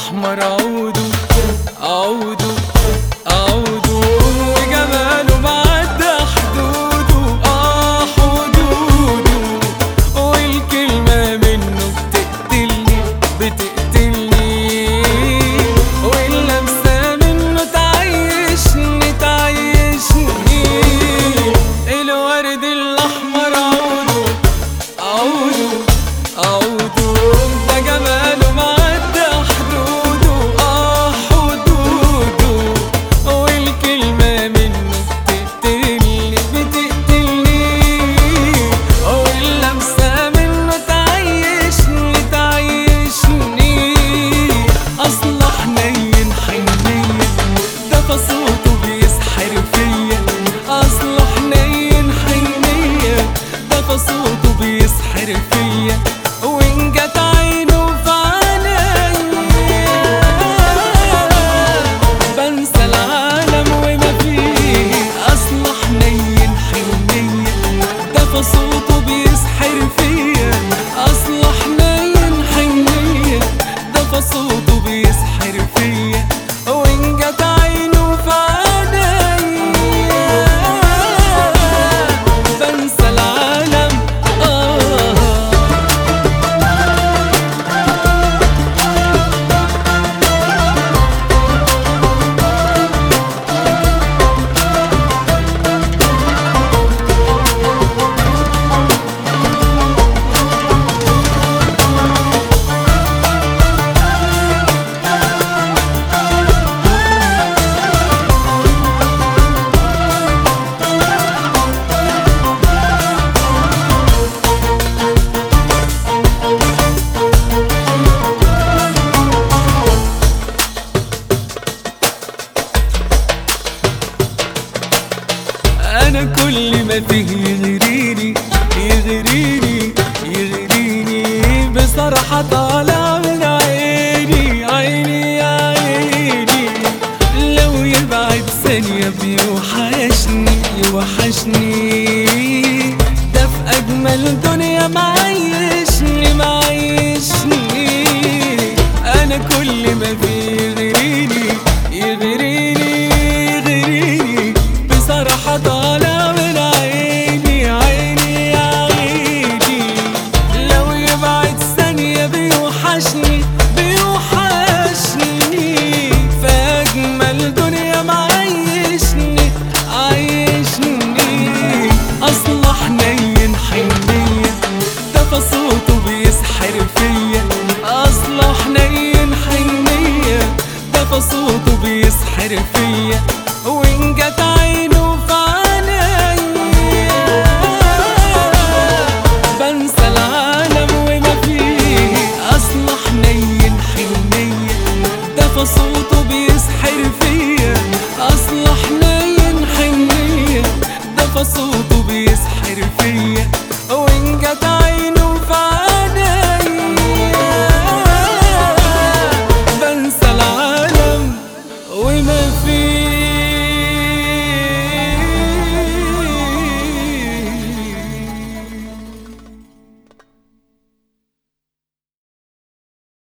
الأحمر عودوا عودوا عودوا، وجماله معدى حدوده حدوده، والكلمة منه بتقتلني بتقتلني، واللمسة منه تعيشني تعيشني. الورد الأحمر عودوا عودوا عودوا، ده جماله معدى حدوده حدوده، والكلمة منه بتقتلني بتقتلني، واللمسة منه تعيشني تعيشني. أصله حنين حنية ده فصوته بيسحر فيا، أصله حنين حنية ده فصوته بيسحر فيا، وإن جت عينه في عينيا بنسى العالم وما فيه. أصله حنين حنية ده فصوته بيسحر فيا، أصله حنين حنية ده فصوته بيسحر فيا، وإن جت عينه في عينيا بنسى العالم. أنا كل ما فيه يغريني يغريني يغريني، بصراحة طالع من عيني عيني يا عيني. لو يبعد ثانية بيوحشني يوحشني، ده في أجمل دنيا معيشني معيشني. أنا كل ما فيه يغريني يغريني يغريني، بصراحة طالع من عيني عيني يا عيني. لو يبعد ثانية بيوحشني